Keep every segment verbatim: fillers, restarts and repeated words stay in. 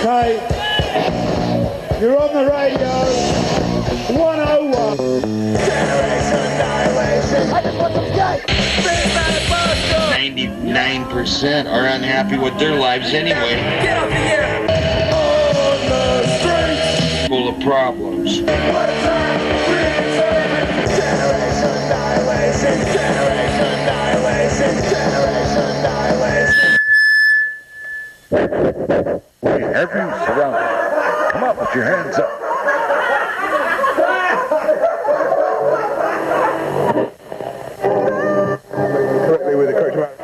Okay, you're on the radio, one oh one. Generation annihilation. I just want some skate. ninety-nine percent are unhappy with their lives anyway. Get up here. On the streets. Full of problems. Generation annihilation. Generation annihilation. Generation annihilation. We have you surrounded. Come up, put your hands up. Correctly with the correct amount.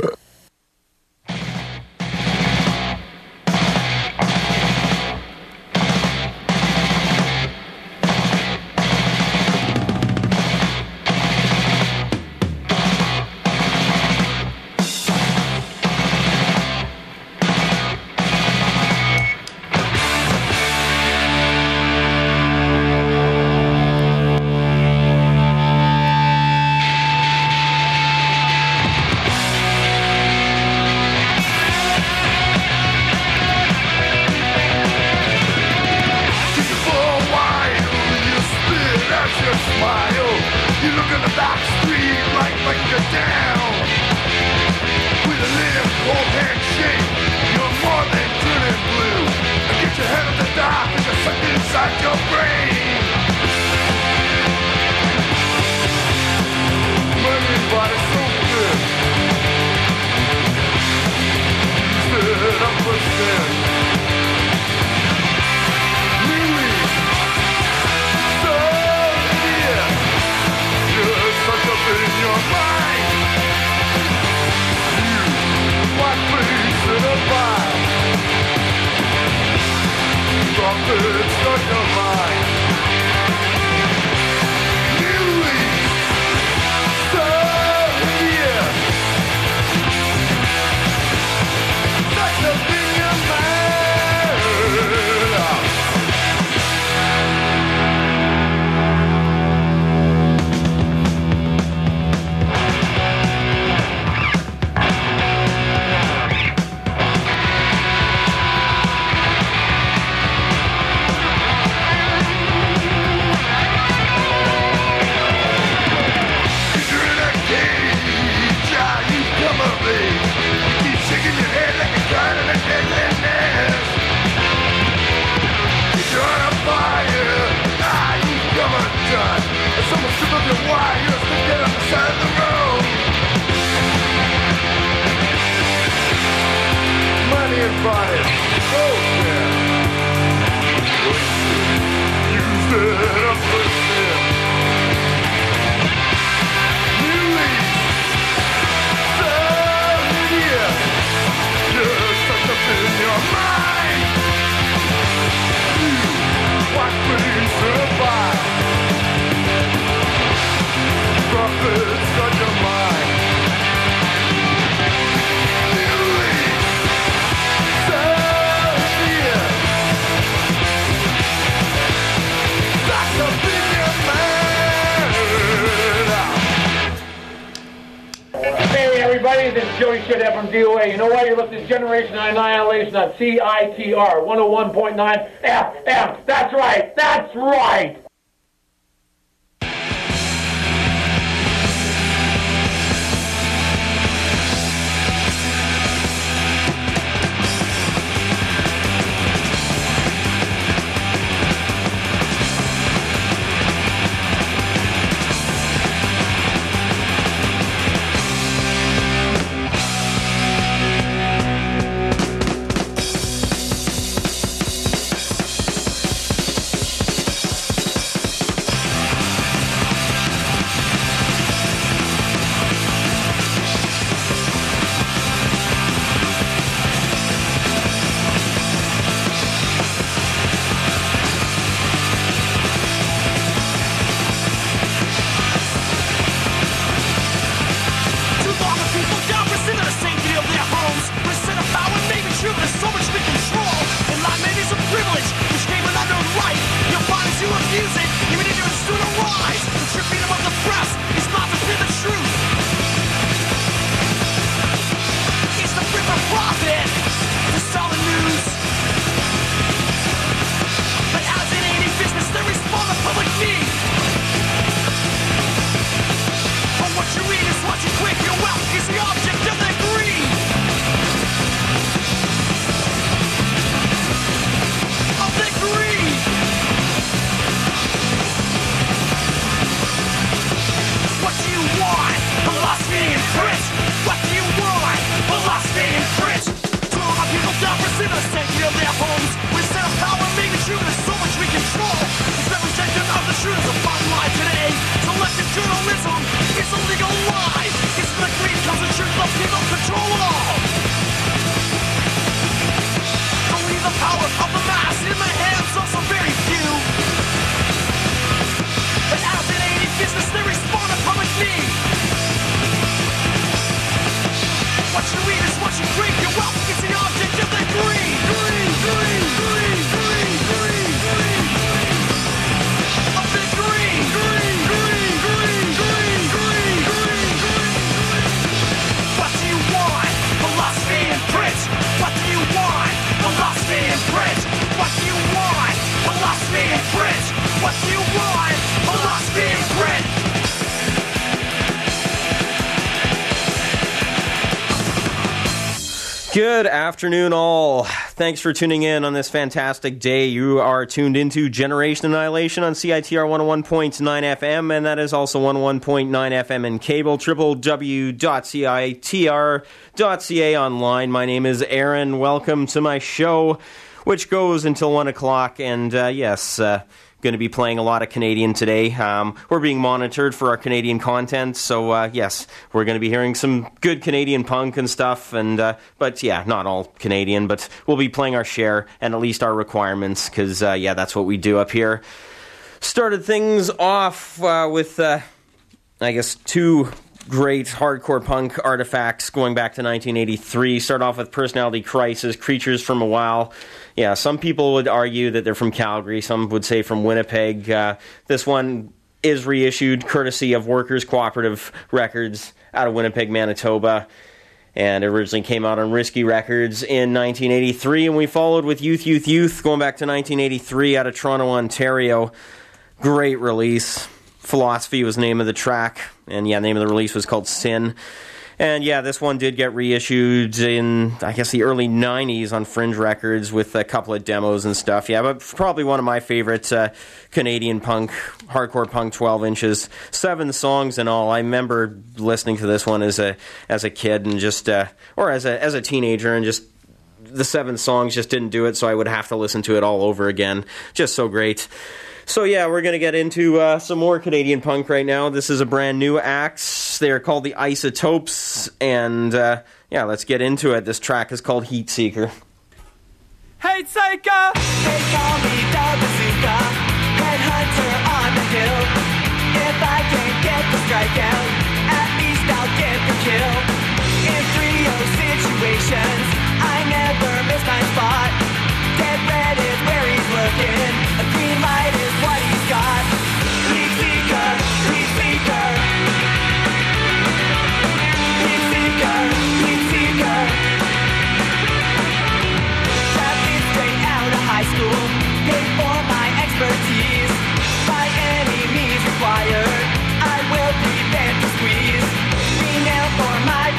Joey Shit from D O A. You know why? You're listening to Generation Annihilation on C I T R one oh one point nine F M. That's right. That's right. Good afternoon, all. Thanks for tuning in on this fantastic day. You are tuned into Generation Annihilation on C I T R one oh one point nine F M, and that is also one oh one point nine F M in cable, w w w dot c i t r dot c a online. My name is Aaron. Welcome to my show, which goes until one o'clock, and uh, yes, uh, going to be playing a lot of Canadian today. Um, we're being monitored for our Canadian content, so uh, yes, we're going to be hearing some good Canadian punk and stuff, and uh, but yeah, not all Canadian, but we'll be playing our share and at least our requirements, because uh, yeah, that's what we do up here. Started things off uh, with, uh, I guess, two great hardcore punk artifacts going back to nineteen eighty-three. Start off with Personality Crisis, Creatures from a While. Yeah, some people would argue that they're from Calgary. Some would say from Winnipeg. Uh, this one is reissued courtesy of Workers Cooperative Records out of Winnipeg, Manitoba. And it originally came out on Risky Records in nineteen eighty-three. And we followed with Youth, Youth, Youth going back to nineteen eighty-three out of Toronto, Ontario. Great release. Philosophy was the name of the track. And yeah, the name of the release was called Sin. And yeah, this one did get reissued in, I guess, the early nineties on Fringe Records with a couple of demos and stuff. Yeah, but probably one of my favorite uh, Canadian punk, hardcore punk twelve inches. Seven songs in all. I remember listening to this one as a as a kid and just, uh, or as a as a teenager, and just the seven songs just didn't do it, so I would have to listen to it all over again. Just so great. So yeah, we're going to get into uh, some more Canadian punk right now. This is a brand new act. They're called the Isotopes, and uh, yeah, let's get into it. This track is called Heat Seeker. Hey, Seeker! They call me the bazooka, headhunter on the hill. If I can't get the strikeout, at least I'll get the kill. In three oh situations, I never miss my spot. Dead red is where he's looking, a green light is what he's got. Heat seeker, heat seeker. Heat seeker, heat seeker. Drafted straight out of high school, paid for my expertise. By any means required, I will prevent the squeeze. Re-nail for my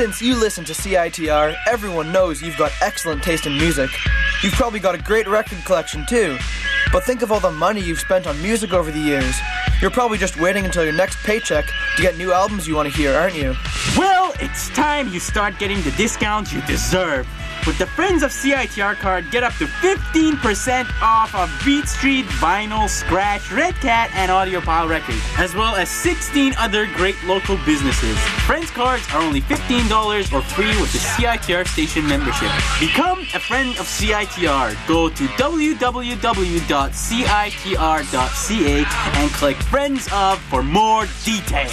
Since you listen to C I T R, everyone knows you've got excellent taste in music. You've probably got a great record collection too. But think of all the money you've spent on music over the years. You're probably just waiting until your next paycheck to get new albums you want to hear, aren't you? Well, it's time you start getting the discounts you deserve. With the Friends of C I T R card, get up to fifteen percent off of Beat Street, Vinyl, Scratch, Red Cat, and Audiophile Records, as well as sixteen other great local businesses. Friends cards are only fifteen dollars or free with the C I T R station membership. Become a friend of C I T R. Go to w w w dot c i t r dot c a and click Friends of for more details.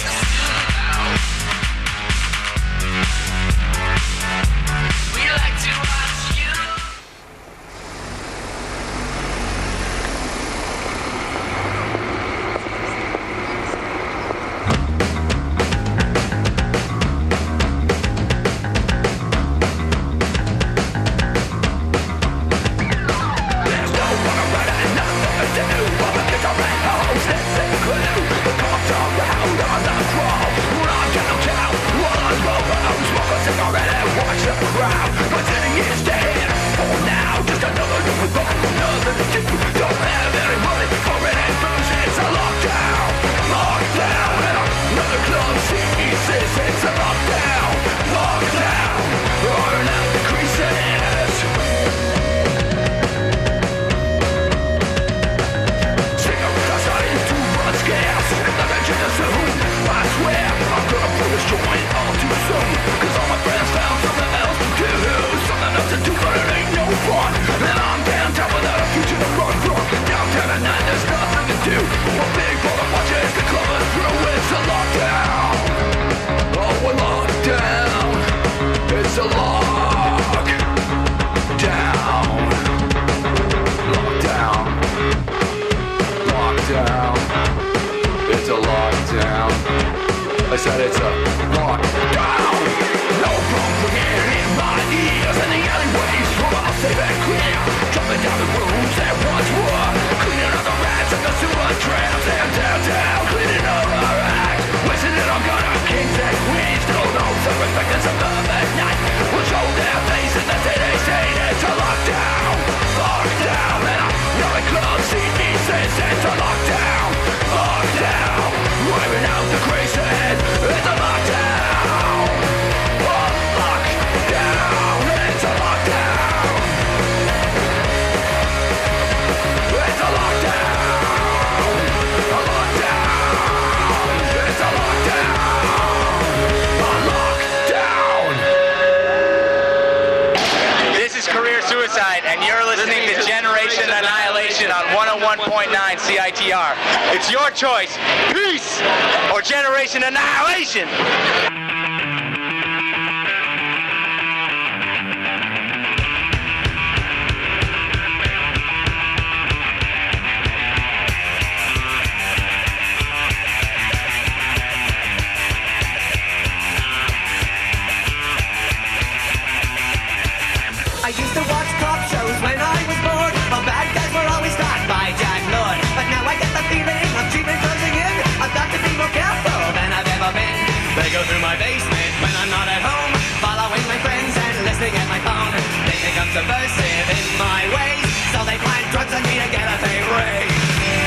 I said it's a lockdown. No problem in my ears and the alleyways full of safe and clear. Jumping down the rooms that once were, cleaning up the rats and the sewer traps and downtown, cleaning up our act. Wishing that I'm gonna kings and queens, still know some respect and some love at night. Will show their faces the day they say it's a lockdown. Lockdown, and I'm yelling club C D says it's a lockdown. Lockdown, wiping out the crazy. It's a lockdown. A lockdown. It's a lockdown. It's a lockdown. A lockdown. It's a lockdown. A lockdown. This is Career Suicide, and you're listening to Generation Annihilation on one oh one point nine C I T R. It's your choice. Peace or Generation Annihilation. I used to watch cop shows when I was bored. All bad guys were always taught by Jack Lord. But now I get the feeling of treatment closing in. I've got to be more careful than I've ever been. They go through my basement when I'm not at home, following my friends and listening at my phone. They think I'm subversive in my ways, so they plant drugs on me to get a pay raise.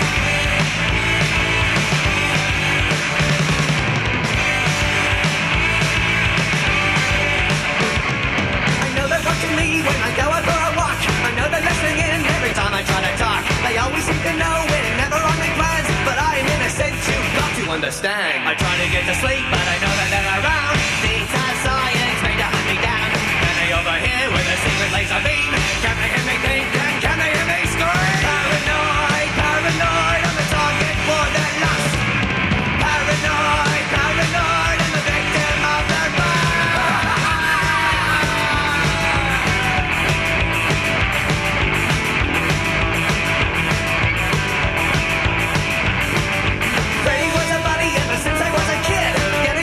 I know they're watching me when I go out for a walk. I know they're listening in every time I try to talk. They always seem to know we're never on my plans, but I'm innocent, you've got to understand. I try to get to sleep, but I know that they're around. Data science made to hunt me down. And they over here with a secret laser beam. Can they hear me think and can they hear me scream? Paranoid, paranoid, I'm the target for their lust. Paranoid, paranoid, I'm the victim of their Freddy was a buddy ever since I was a kid. Getting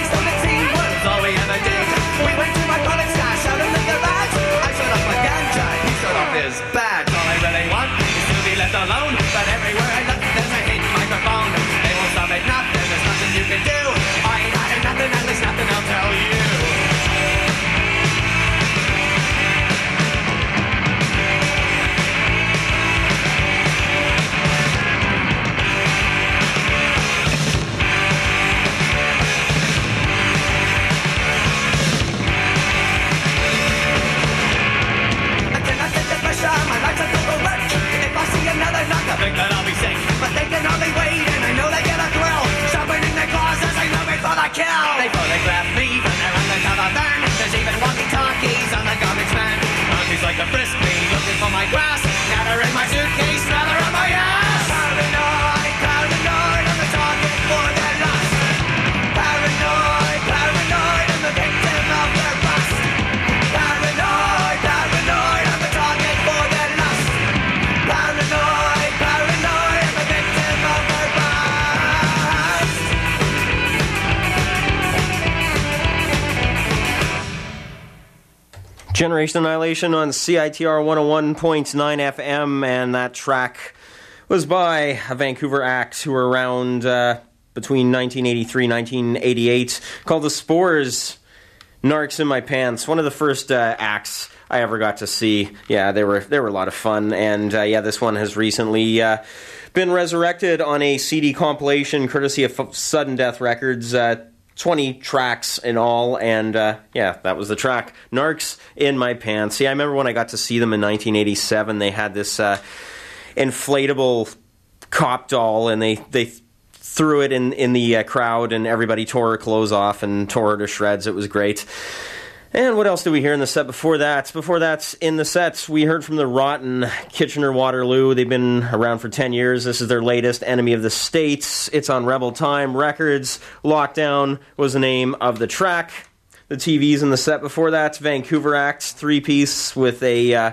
Generation Annihilation on C I T R one oh one point nine F M, and that track was by a Vancouver act who were around uh, between nineteen eighty-three and nineteen eighty-eight, called The Spores. Narcs in My Pants, one of the first uh, acts I ever got to see. Yeah, they were they were a lot of fun, and uh, yeah, this one has recently uh, been resurrected on a C D compilation courtesy of F- Sudden Death Records. Uh, twenty tracks in all, and uh, yeah, that was the track. Narcs in My Pants. See, I remember when I got to see them in nineteen eighty-seven, they had this uh, inflatable cop doll, and they, they threw it in, in the uh, crowd, and everybody tore her clothes off and tore her to shreds. It was great. And what else did we hear in the set before that? Before that, in the sets, we heard from the Rotten, Kitchener-Waterloo. They've been around for ten years. This is their latest, Enemy of the States. It's on Rebel Time Records. Lockdown was the name of the track. The T Vs in the set before that, Vancouver act, three-piece with a uh,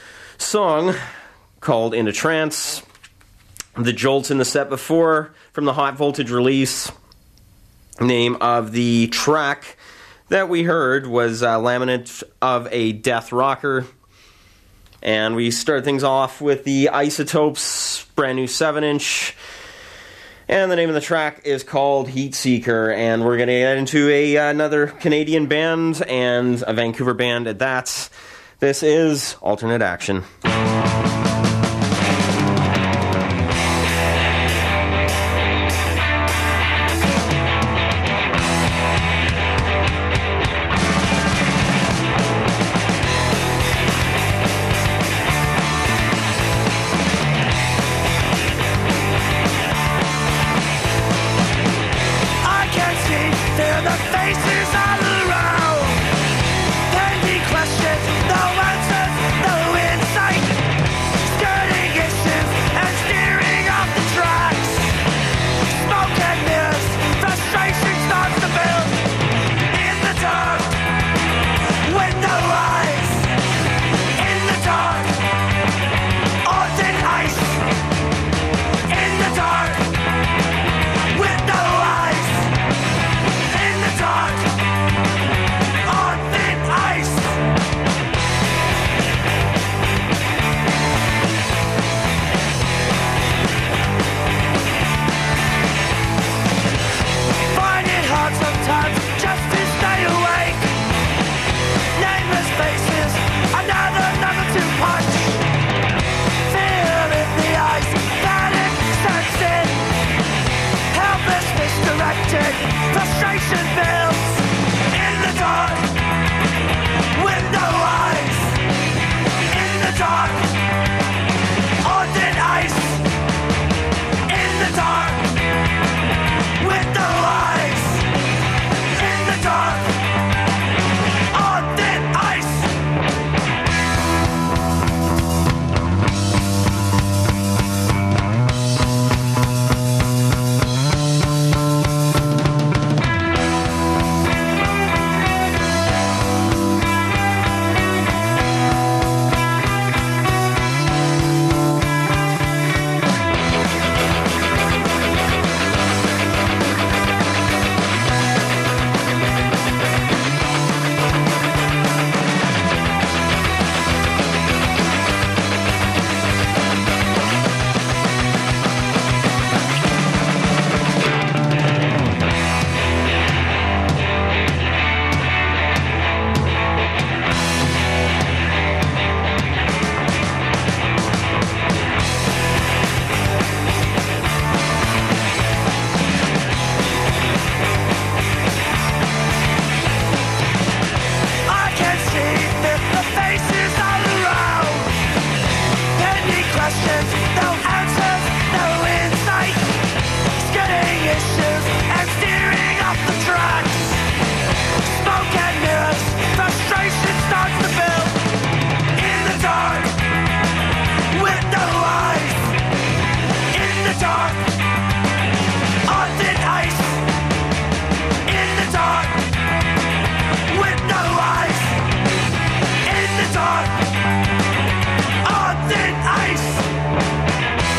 song called Into Trance. The Jolts in the set before, from the Hot Voltage release. Name of the track that we heard was uh, Laminate of a Death Rocker. And we started things off with the Isotopes, brand new seven inch. And the name of the track is called Heat Seeker. And we're going to get into a, uh, another Canadian band and a Vancouver band at that. This is Alternate Action. On thin ice.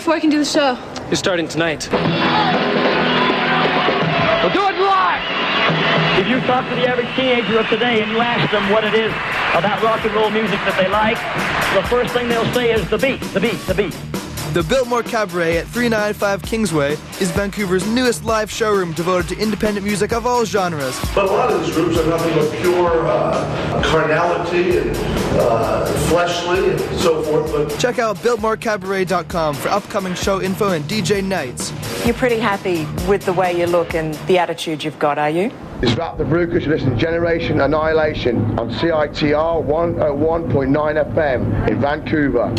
before I can do the show? You're starting tonight. We'll do it live! If you talk to the average teenager of today and you ask them what it is about rock and roll music that they like, the first thing they'll say is the beat, the beat, the beat. The Biltmore Cabaret at three ninety-five Kingsway is Vancouver's newest live showroom devoted to independent music of all genres. But a lot of these groups are nothing but pure uh, carnality and uh, fleshly and so forth. But check out biltmore cabaret dot com for upcoming show info and D J nights. You're pretty happy with the way you look and the attitude you've got, are you? This is Rap the Brewkers. You listen to Generation Annihilation on C I T R one oh one point nine F M in Vancouver.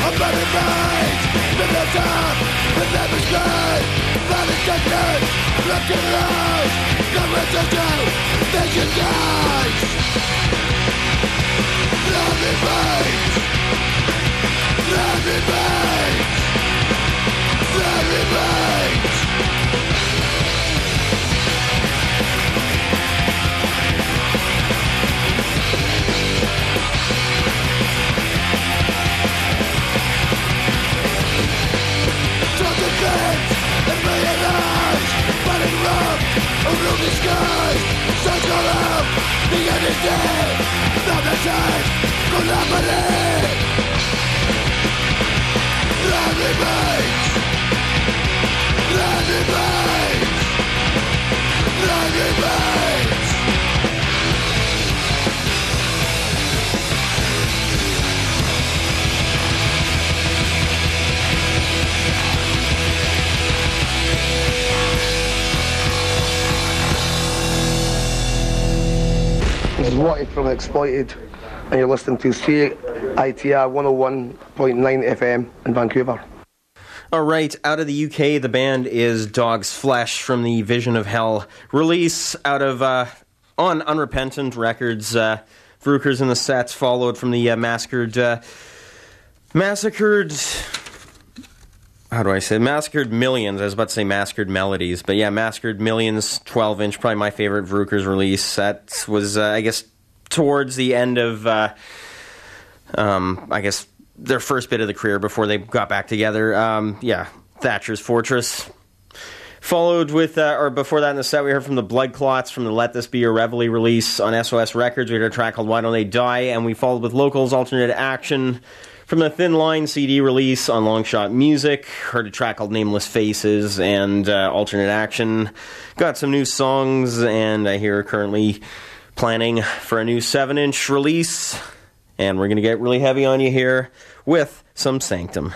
This is Watty from Exploited, and you're listening to C I T R one oh one point nine F M in Vancouver. All right, out of the U K, the band is Dog's Flesh from the Vision of Hell release out of uh, on Unrepentant Records. Uh, Vrookers in the Sets, followed from the uh, Massacred, uh, Massacred. How do I say? Massacred Millions. I was about to say Massacred Melodies, but yeah, Massacred Millions, twelve inch, probably my favorite Vrookers release. That was, uh, I guess, towards the end of, uh, um, I guess, their first bit of the career before they got back together. Um, yeah, Thatcher's Fortress. Followed with, uh, or before that in the set, we heard from the Blood Clots from the Let This Be Your Reveille release on S O S Records. We heard a track called Why Don't They Die, and we followed with Locals Alternate Action from the Thin Line C D release on Longshot Music. Heard a track called Nameless Faces and uh, Alternate Action. Got some new songs, and I hear currently planning for a new seven inch release. And we're going to get really heavy on you here with some Sanctum.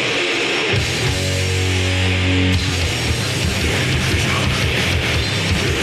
Vision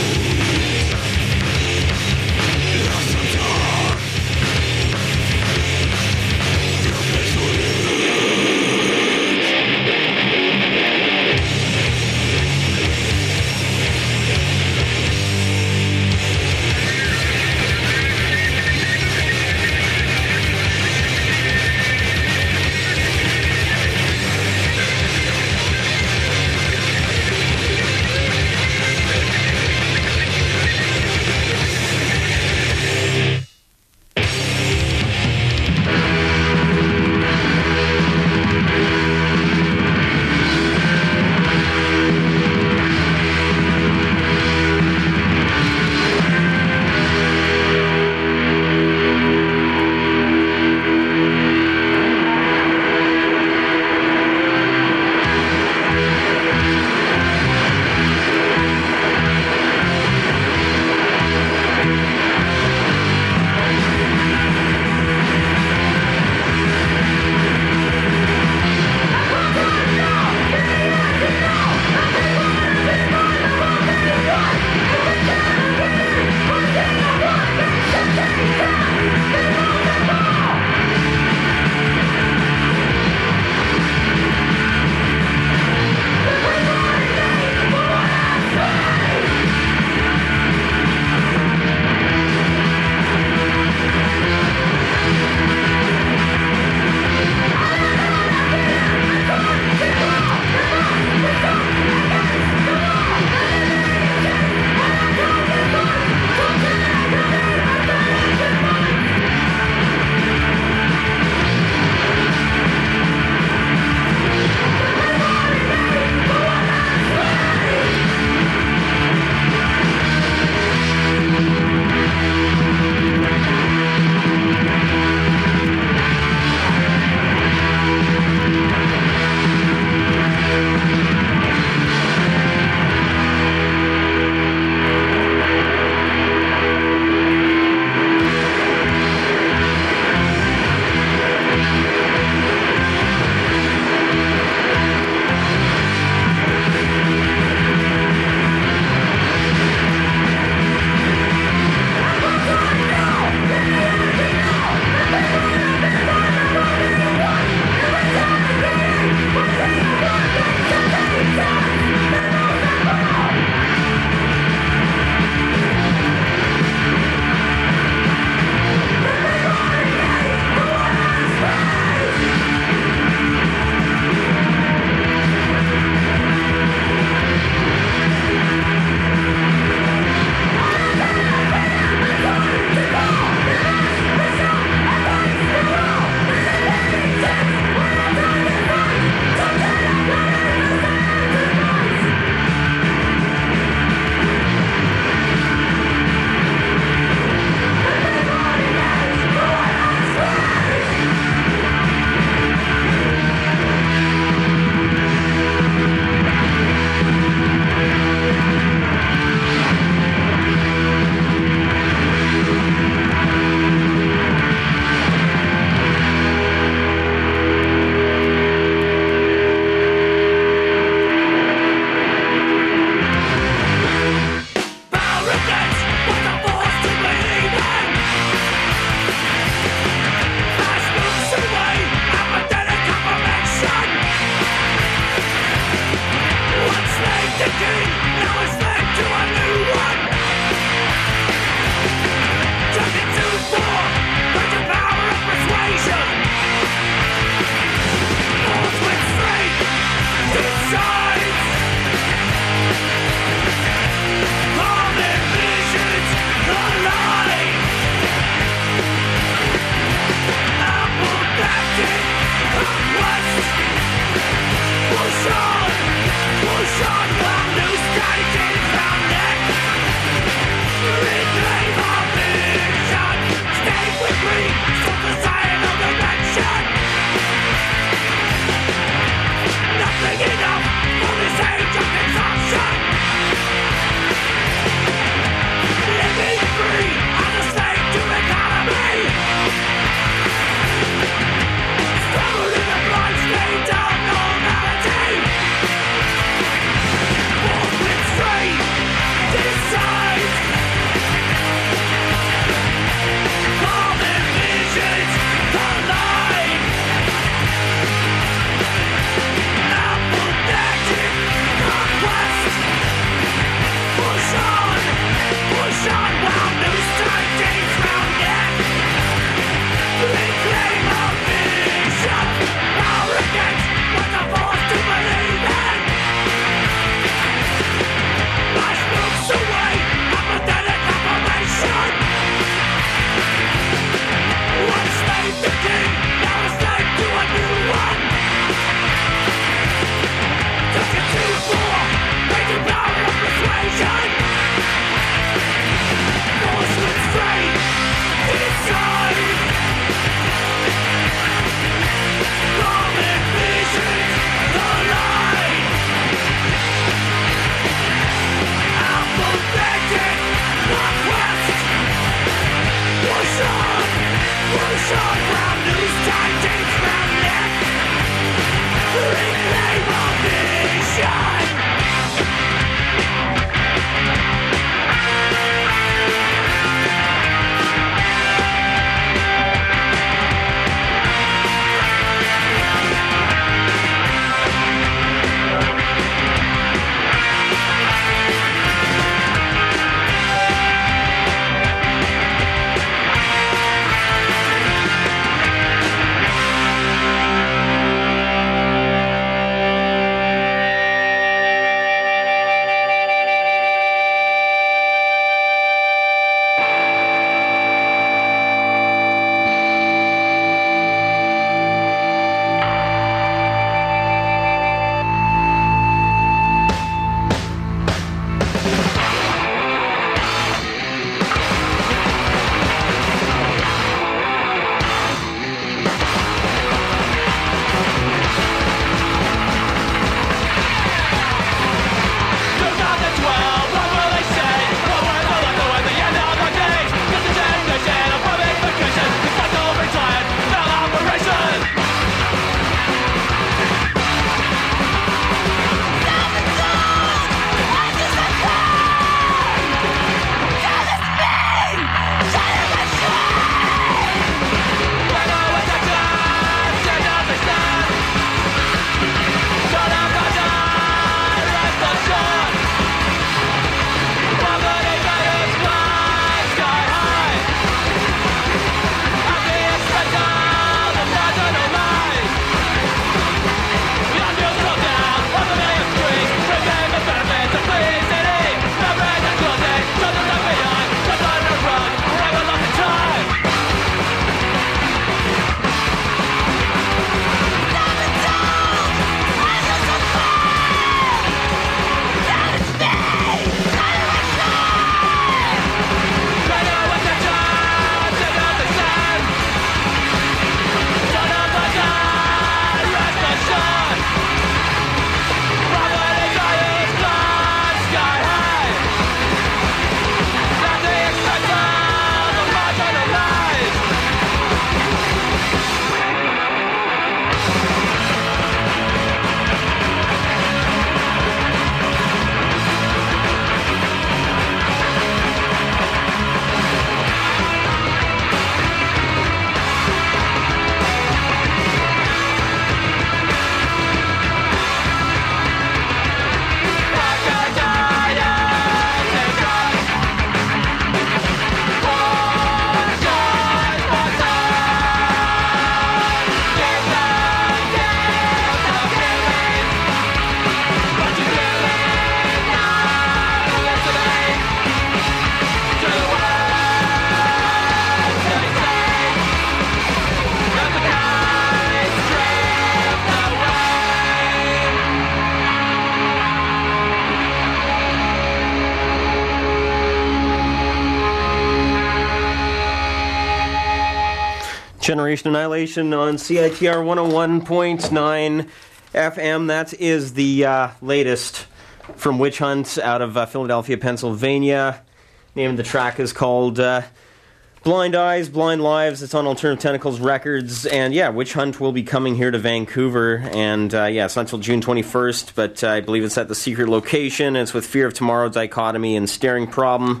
Generation Annihilation on C I T R one oh one point nine F M. That is the uh, latest from Witch Hunt out of uh, Philadelphia, Pennsylvania. Name of the track is called uh, Blind Eyes, Blind Lives. It's on Alternative Tentacles Records. And yeah, Witch Hunt will be coming here to Vancouver. And uh, yeah, it's not until June twenty-first, but uh, I believe it's at the secret location. It's with Fear of Tomorrow, Dichotomy, and Staring Problem.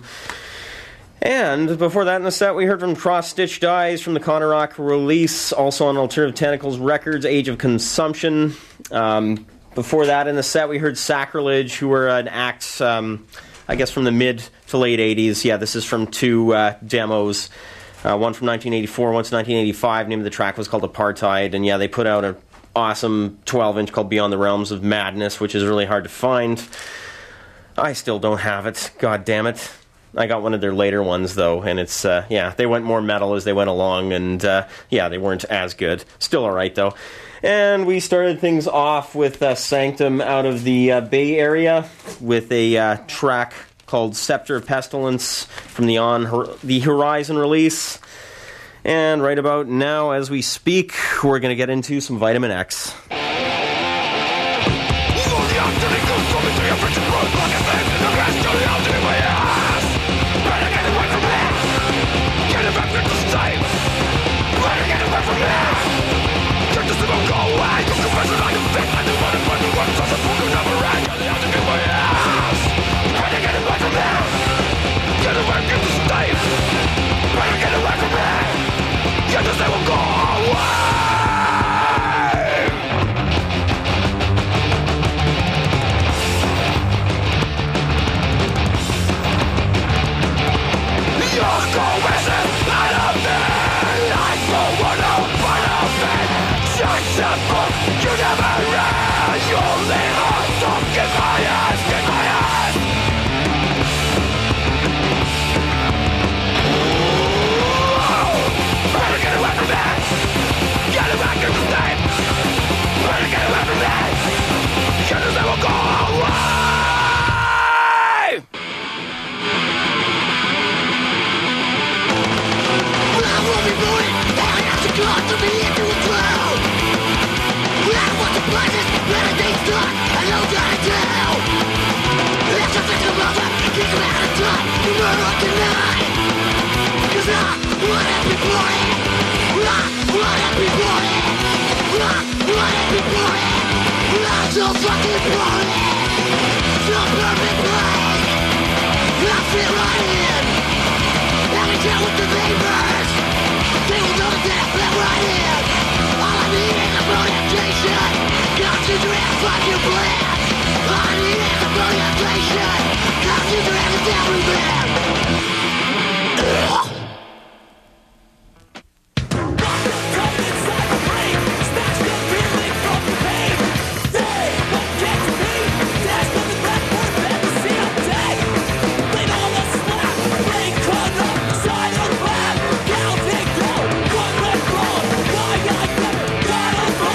And before that in the set, we heard from Cross Stitch Dies from the Connor Rock release, also on Alternative Tentacles Records, Age of Consumption. Um, before that in the set, we heard Sacrilege, who were an act, um, I guess, from the mid to late eighties. Yeah, this is from two uh, demos, uh, one from nineteen eighty-four, one from nineteen eighty-five. The name of the track was called Apartheid, and yeah, they put out an awesome twelve-inch called Beyond the Realms of Madness, which is really hard to find. I still don't have it. God damn it. I got one of their later ones, though, and it's, uh, yeah, they went more metal as they went along, and, uh, yeah, they weren't as good. Still alright, though. And we started things off with uh, Sanctum out of the uh, Bay Area with a uh, track called Scepter of Pestilence from the On Hor- the Horizon release. And right about now, as we speak, we're going to get into some Vitamin X.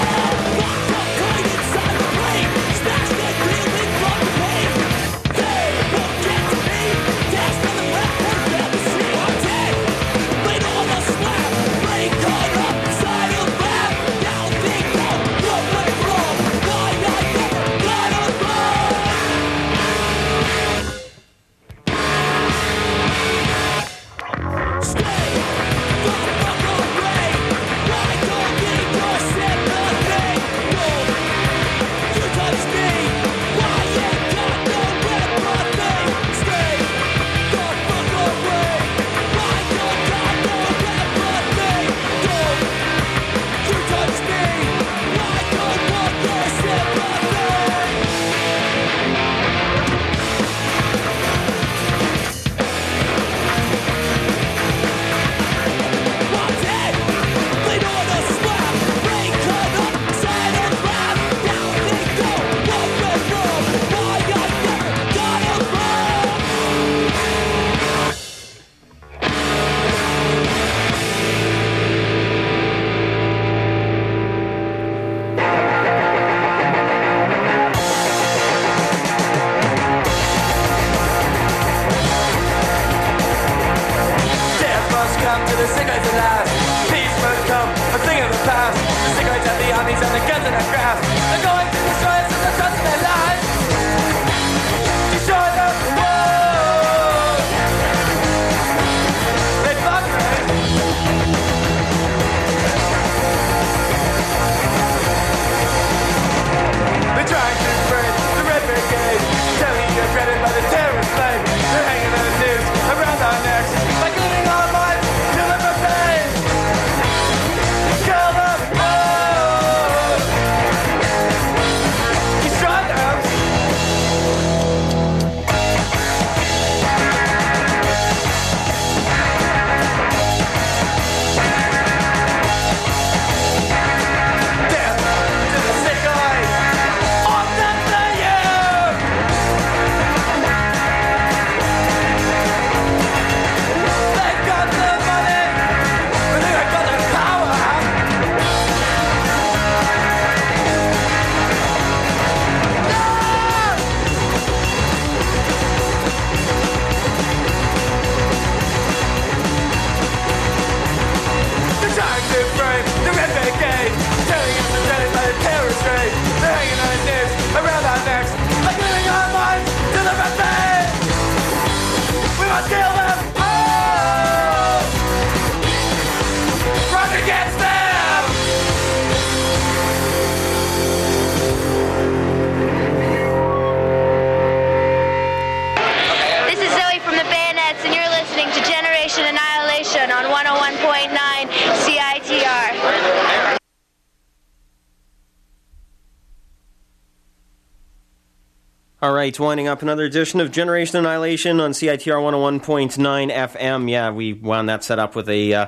Hey! All right, winding up another edition of Generation Annihilation on C I T R one oh one point nine F M. Yeah, we wound that set up with a uh,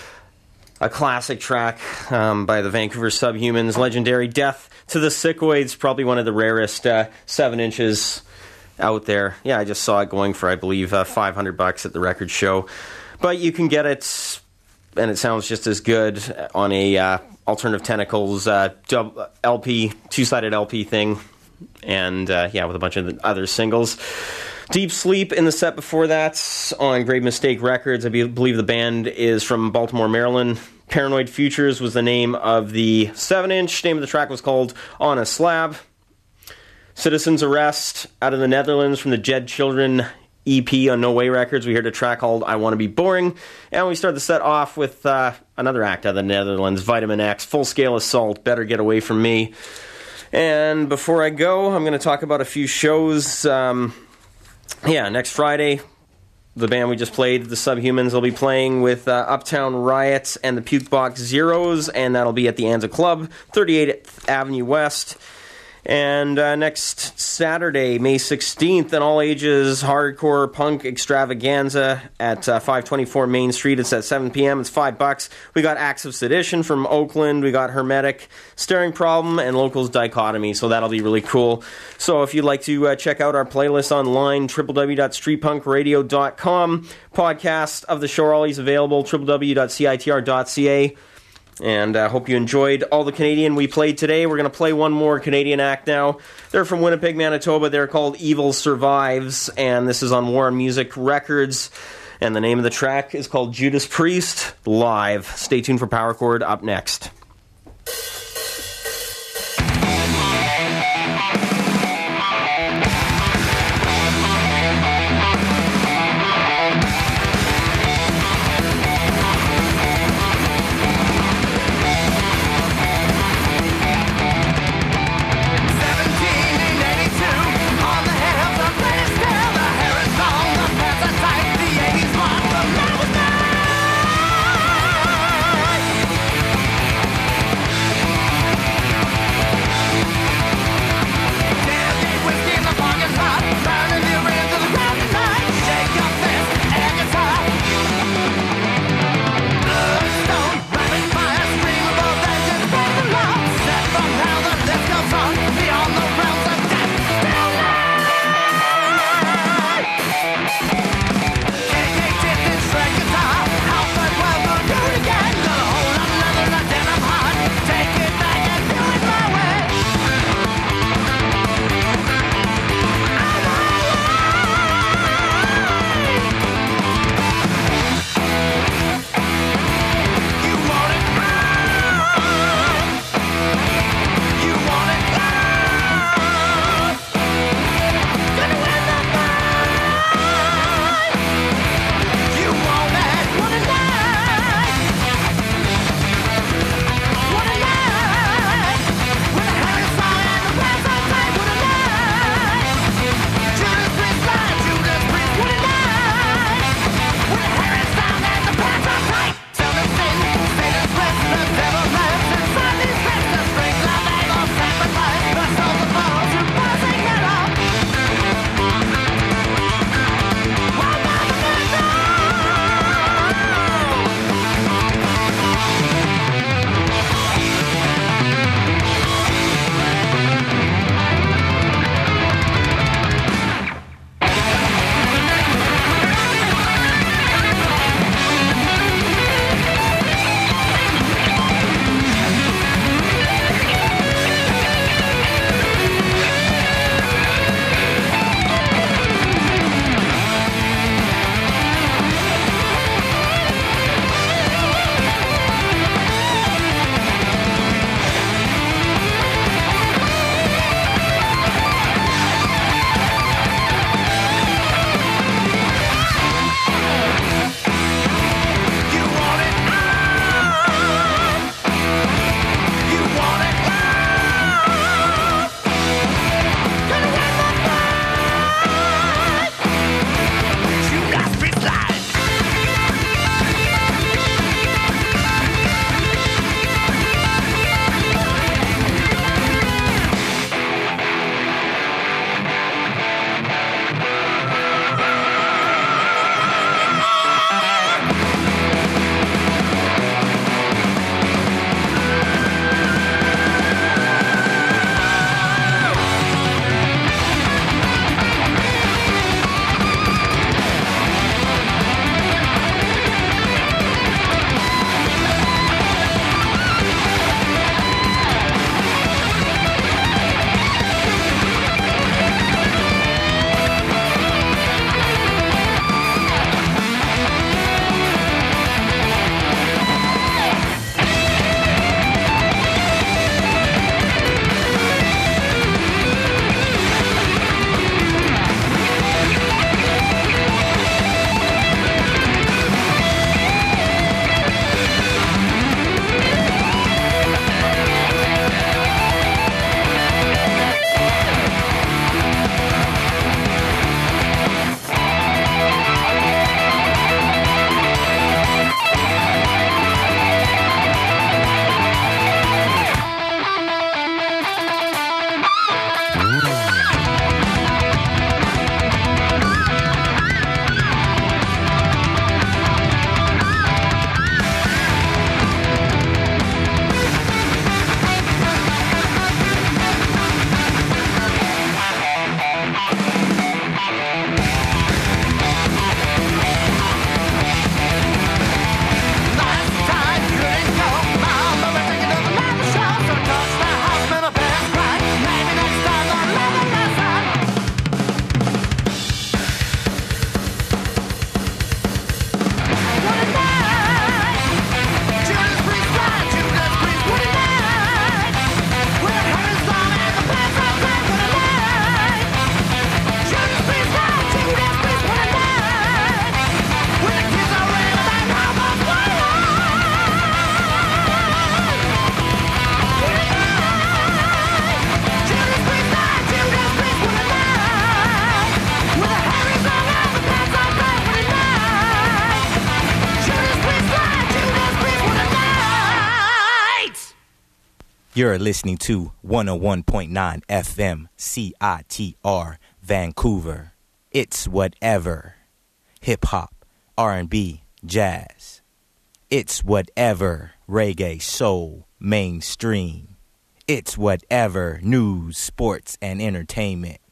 a classic track um, by the Vancouver Subhumans, legendary Death to the Sickoids, probably one of the rarest uh, seven inches out there. Yeah, I just saw it going for, I believe, uh, five hundred bucks at the record show. But you can get it, and it sounds just as good on a uh, Alternative Tentacles uh, L P, two-sided L P thing. And, uh, yeah, with a bunch of other singles. Deep Sleep in the set before that on Grave Mistake Records. I be- believe the band is from Baltimore, Maryland. Paranoid Futures was the name of the seven inch. Name of the track was called On a Slab. Citizen's Arrest out of the Netherlands from the Jed Children E P on No Way Records. We heard a track called I Want to Be Boring. And we start the set off with uh, another act out of the Netherlands, Vitamin X, Full Scale Assault, Better Get Away From Me. And before I go, I'm going to talk about a few shows. Um, yeah, next Friday, the band we just played, the Subhumans, will be playing with uh, Uptown Riots and the Pukebox Zeros, and that'll be at the Anza Club, thirty-eighth Avenue West. And uh, next Saturday, May sixteenth, an all-ages hardcore punk extravaganza at uh, five twenty-four Main Street. It's at seven p.m. It's five bucks. We got Acts of Sedition from Oakland. We got Hermetic, Staring Problem, and Locals Dichotomy. So that'll be really cool. So if you'd like to uh, check out our playlist online, w w w dot street punk radio dot com. Podcast of the show are always available, w w w dot c i t r dot c a. And I uh, hope you enjoyed all the Canadian we played today. We're going to play one more Canadian act now. They're from Winnipeg, Manitoba. They're called Evil Survives, and this is on War Music Records. And the name of the track is called Judas Priest Live. Stay tuned for Power Chord up next. Thank you. You're listening to one oh one point nine F M C I T R Vancouver. It's whatever. Hip-hop, R and B, jazz. It's whatever. Reggae, soul, mainstream. It's whatever. News, sports, and entertainment.